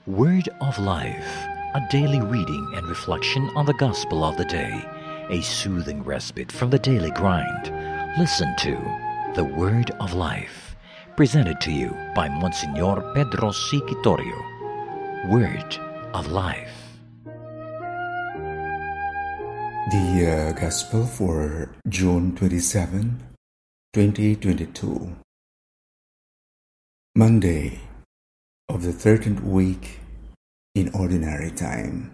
Word of Life, a daily reading and reflection on the gospel of the day, a soothing respite from the daily grind. Listen to the Word of Life, presented to you by Monsignor Pedro C. Quitorio. Word of Life. The Gospel for June 27, 2022. Monday of the 13th week in Ordinary Time.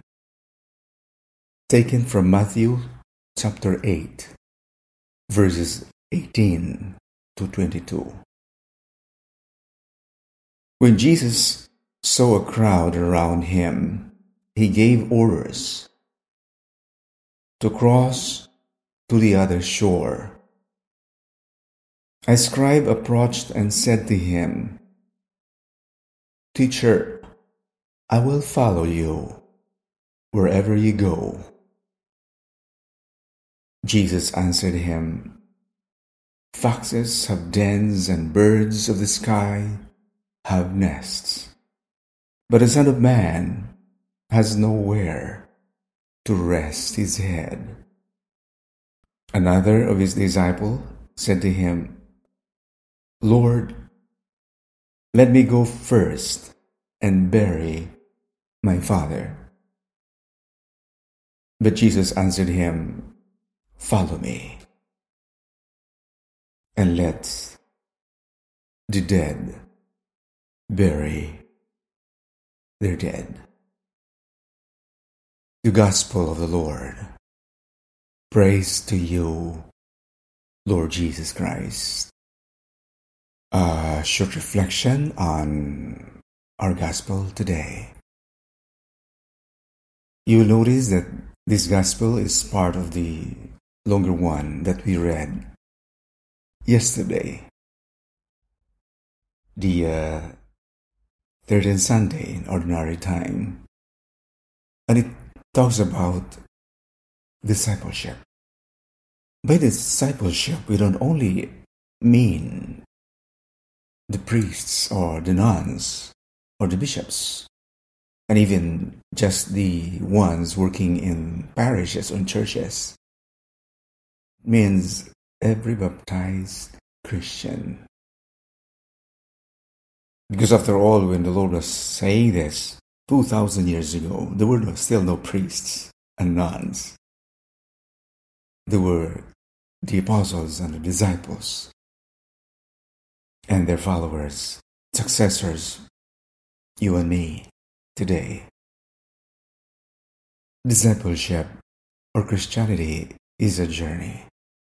Taken from Matthew chapter 8, verses 18 to 22. When Jesus saw a crowd around him, he gave orders to cross to the other shore. A scribe approached and said to him, "Teacher, I will follow you wherever you go." Jesus answered him, "Foxes have dens and birds of the sky have nests, but the Son of Man has nowhere to rest his head." Another of his disciples said to him, "Lord, let me go first and bury my father." But Jesus answered him, "Follow me, and let the dead bury their dead." The Gospel of the Lord. Praise to you, Lord Jesus Christ. A short reflection on our Gospel today. You will notice that this Gospel is part of the longer one that we read yesterday, the third and Sunday in Ordinary Time. And it talks about discipleship. By discipleship, we don't only mean the priests or the nuns or the bishops, and even just the ones working in parishes or churches. It means every baptized Christian. Because after all, when the Lord was saying this 2,000 years ago, there were still no priests and nuns. There were the apostles and the disciples and their followers, successors, you and me today. Discipleship or Christianity is a journey.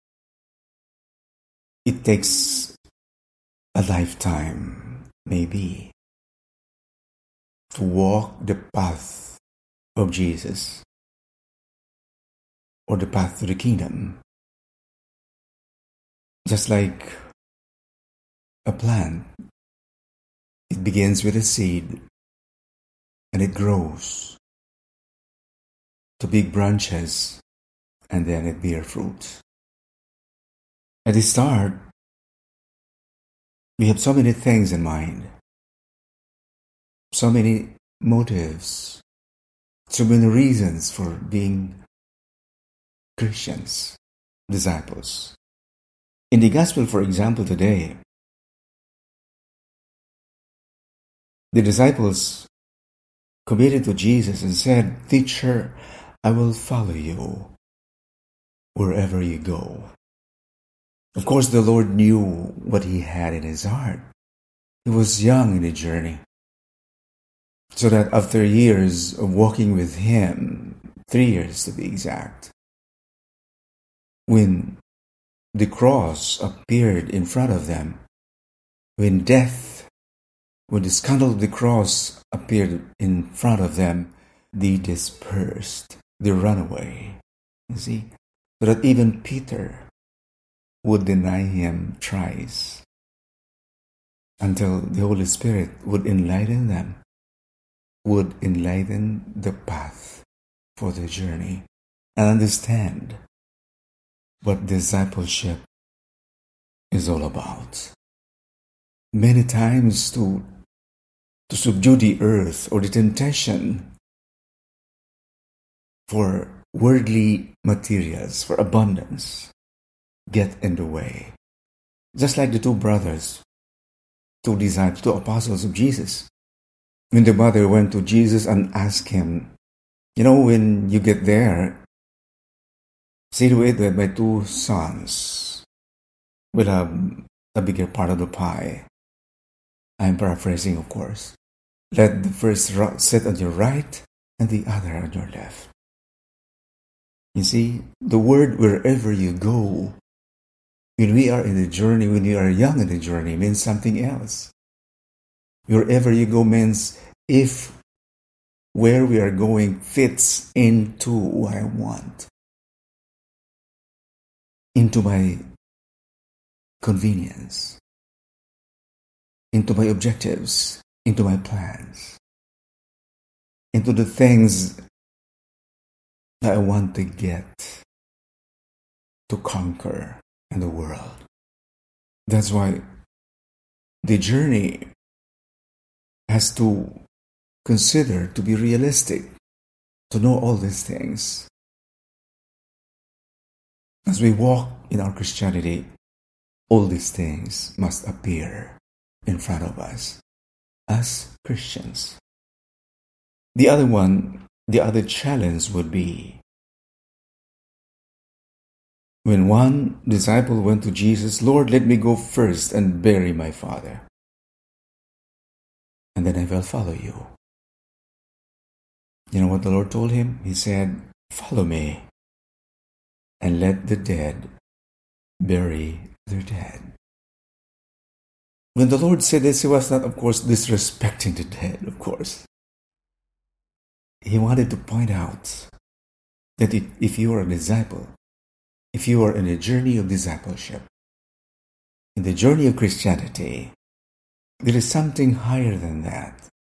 It takes a lifetime, maybe, to walk the path of Jesus or the path to the kingdom. Just like a plant, it begins with a seed and it grows to big branches and then it bears fruit. At the start, we have so many things in mind, so many motives, so many reasons for being Christians, disciples. In the Gospel, for example, today, the disciples committed to Jesus and said, "Teacher, I will follow you wherever you go." Of course, the Lord knew what he had in his heart. He was young in the journey. So that after years of walking with him, 3 years to be exact, when the cross appeared in front of them, when the scandal of the cross appeared in front of them, they dispersed, they ran away. You see, so that even Peter would deny him thrice until the Holy Spirit would enlighten them, would enlighten the path for the journey and understand what discipleship is all about. Many times too, to subdue the earth or the temptation for worldly materials, for abundance, get in the way. Just like the two brothers, two disciples, two apostles of Jesus. When the mother went to Jesus and asked him, when you get there, see to it that my two sons will have a bigger part of the pie. I'm paraphrasing, of course. Let the first sit on your right and the other on your left. You see, the word wherever you go, when we are in the journey, when we are young in the journey, means something else. Wherever you go means if where we are going fits into what I want, into my convenience, into my objectives, into my plans, into the things that I want to get, to conquer in the world. That's why the journey has to consider to be realistic, to know all these things. As we walk in our Christianity, all these things must appear in front of us as Christians. The other challenge would be when one disciple went to Jesus, Lord, let me go first and bury my father, and then I will follow you. You know what the Lord told him? He said, follow me and let the dead bury their dead. When the Lord said this, he was not, of course, disrespecting the dead, of course. He wanted to point out that if you are a disciple, if you are in a journey of discipleship, in the journey of Christianity, there is something higher than that.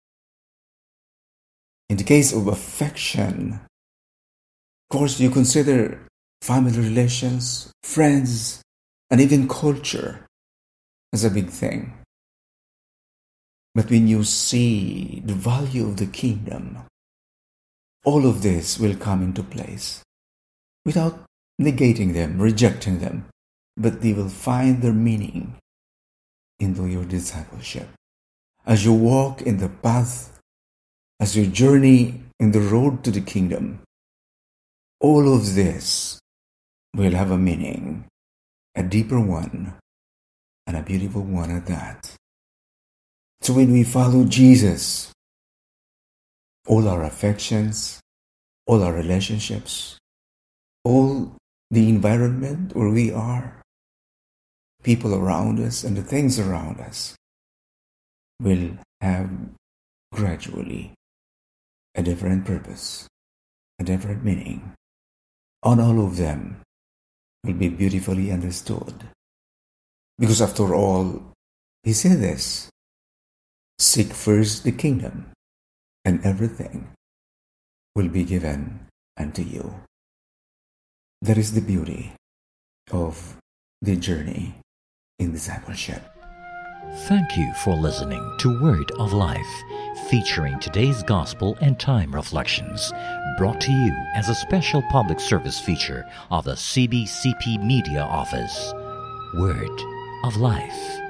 In the case of affection, of course, you consider family relations, friends, and even culture as a big thing. But when you see the value of the kingdom, all of this will come into place without negating them, rejecting them, but they will find their meaning into your discipleship. As you walk in the path, as you journey in the road to the kingdom, all of this will have a meaning, a deeper one, and a beautiful one at that. So when we follow Jesus, all our affections, all our relationships, all the environment where we are, people around us and the things around us will have gradually a different purpose, a different meaning. And all of them will be beautifully understood. Because after all, he said this, seek first the kingdom, and everything will be given unto you. That is the beauty of the journey in discipleship. Thank you for listening to Word of Life, featuring today's gospel and time reflections, brought to you as a special public service feature of the CBCP Media Office. Word of Life.